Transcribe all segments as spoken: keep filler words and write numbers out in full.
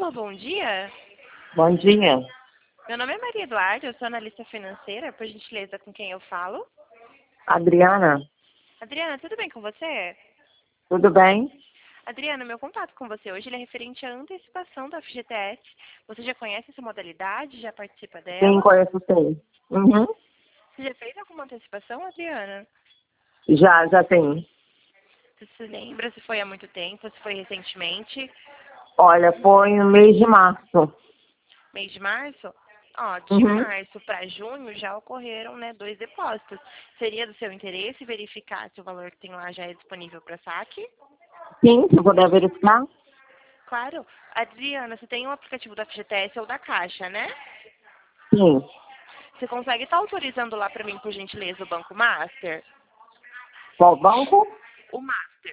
Alô, bom dia. Bom dia. Meu nome é Maria Eduarda, eu sou analista financeira, por gentileza, com quem eu falo? Adriana, Adriana, tudo bem com você? tudo bem? Adriana, meu contato com você hoje ele é referente à antecipação da F G T S. Você já conhece essa modalidade? Já participa Sim, dela? conheço sim. Uhum. Você já fez alguma antecipação, Adriana? Já, já tem. Você se lembra se foi há muito tempo, se foi recentemente? Olha, foi no mês de março. Mês de março? Ó, de Uhum. março para junho já ocorreram, né, dois depósitos. Seria do seu interesse verificar se o valor que tem lá já é disponível para saque? Sim, se puder verificar? Claro. Adriana, você tem um aplicativo da F G T S ou da Caixa, né? Sim. Você consegue estar autorizando lá para mim, por gentileza, o Banco Master? Qual banco? O Master.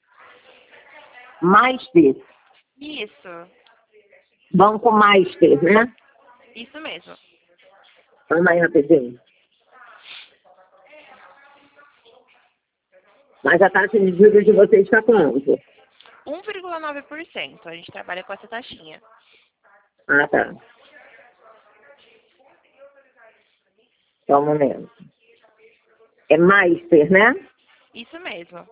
Master. Isso. Banco Master, né? Isso mesmo. Calma aí rapidinho. Mas a taxa de juros de vocês está quanto? um vírgula nove por cento. A gente trabalha com essa taxinha. Ah, tá. Só um momento. É Master, né? Isso mesmo.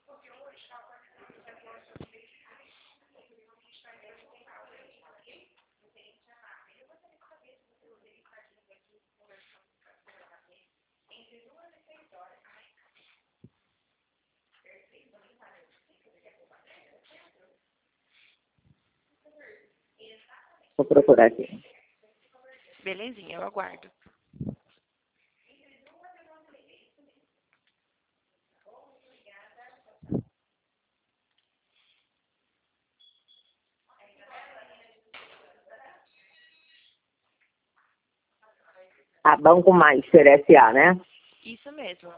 Vou procurar aqui. Belezinha, eu aguardo. Ah, Banco Master S A, né? Isso mesmo.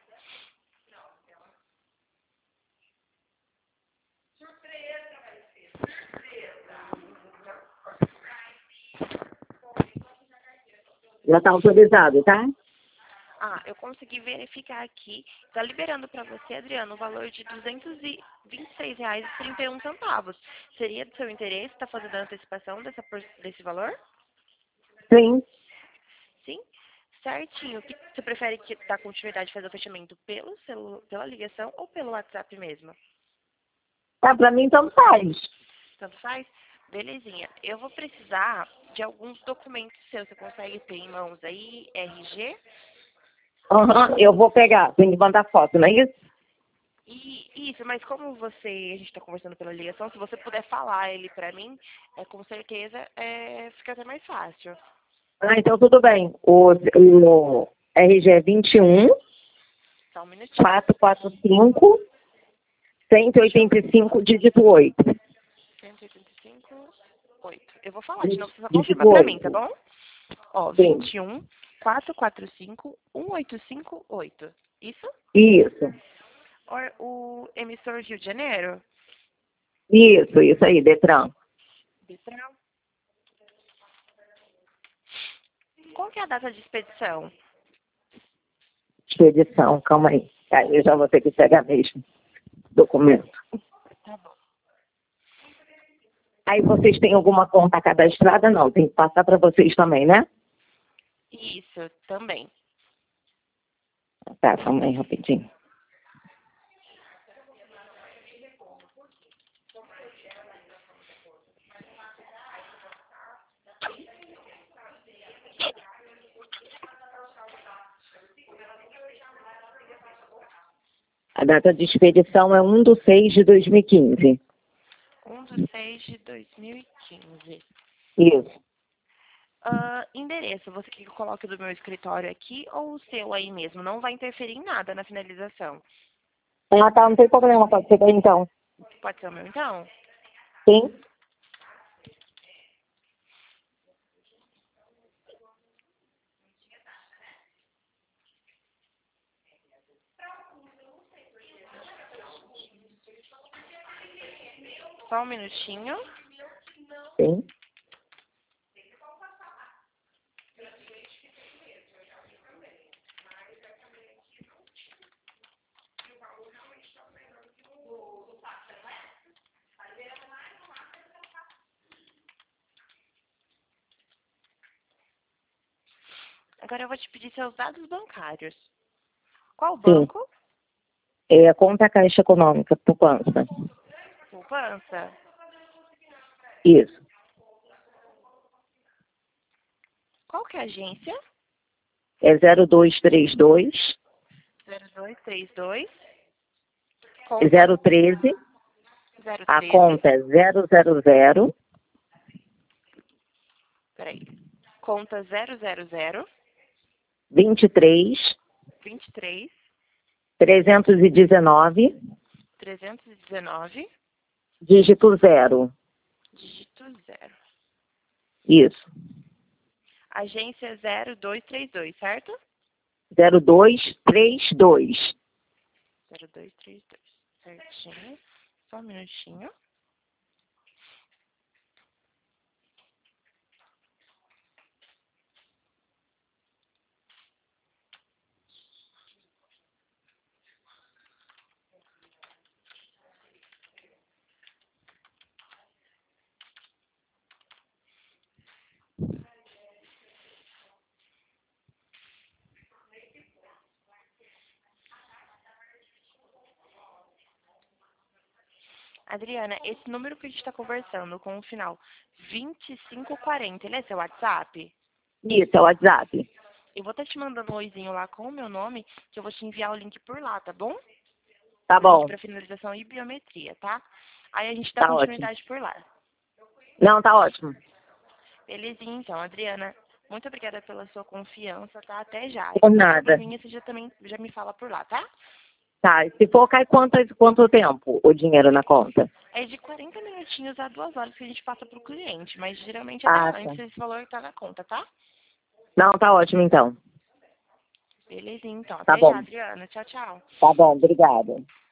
Já está autorizado, tá? Ah, eu consegui verificar aqui. Tá liberando para você, Adriano, o valor de duzentos e vinte e seis reais e trinta e um centavos. Seria do seu interesse estar fazendo a antecipação dessa, por- desse valor? Sim. Sim? Certinho. Que- Você prefere que dar continuidade e fazer o fechamento pelo celu, pela ligação ou pelo WhatsApp mesmo? Ah, pra mim, então faz. Tanto faz? Belezinha. Eu vou precisar de alguns documentos seus. Você consegue ter em mãos aí? R G? Aham, eu vou pegar. Tem que mandar foto, não é isso? E isso, mas como você, a gente está conversando pela ligação, se você puder falar ele pra mim, é, com certeza é, fica até mais fácil. Ah, então tudo bem. O, o R G é vinte e um, Só um minutinho. quatrocentos e quarenta e cinco, cento e oitenta e cinco, dígito oito. cento e oitenta e cinco, oito. Eu vou falar de novo, Dí- você só Dígito confirma pra mim, tá oito. bom? Ó, Sim. vinte e um, quatrocentos e quarenta e cinco, cento e oitenta e cinco, oito. Isso? Isso. Or, o emissor Rio de Janeiro? Isso, isso aí, Detran. Detran. Qual que é a data de expedição? Expedição, calma aí. Aí eu já vou ter que pegar mesmo documento. Tá bom. Aí vocês têm alguma conta cadastrada? Não, tem que passar para vocês também, né? Isso, também. Tá, calma aí rapidinho. A data de expedição é um de seis de dois mil e quinze. um de seis de dois mil e quinze. Isso. Ah, endereço, você quer que eu coloque do meu escritório aqui ou o seu aí mesmo? Não vai interferir em nada na finalização. Ah, tá, não tem problema, pode ser daí então. Pode ser o meu então? Sim? Só um minutinho. Sim. Agora eu vou te pedir seus dados bancários. Qual Sim. banco? É, conta Caixa Econômica, poupança. Poupança. Isso. Qual que é a agência? É zero dois três dois, zero dois três dois. zero treze, zero a treze. conta é zero zero zero, Peraí. Conta zero zero zero. vinte e três, vinte e três. trezentos e dezenove, trezentos e dezenove. dígito zero. Dígito zero. Isso. Agência zero dois três dois, certo? zero dois três dois. zero dois três dois. Certinho. Só um minutinho. Adriana, esse número que a gente está conversando com o final vinte e cinco quarenta, ele é seu WhatsApp? Isso, é o WhatsApp. Eu vou estar te mandando um oizinho lá com o meu nome, que eu vou te enviar o link por lá, tá bom? Tá O link bom. para finalização e biometria, tá? Aí a gente dá Tá continuidade por lá. Não, tá ótimo. Belezinha, então, Adriana. Muito obrigada pela sua confiança, tá? Até já. Por E qualquer nada. probleminha, você já também já me fala por lá, tá? Tá, e se for, cai quanto, quanto tempo o dinheiro na conta? É de quarenta minutinhos a duas horas que a gente passa pro cliente, mas geralmente Ah, até tá. antes esse valor tá na conta, tá? Não, tá ótimo então. Belezinha, então. Tá Até já, bom. Adriana. Tchau, tchau. Tá bom, obrigada.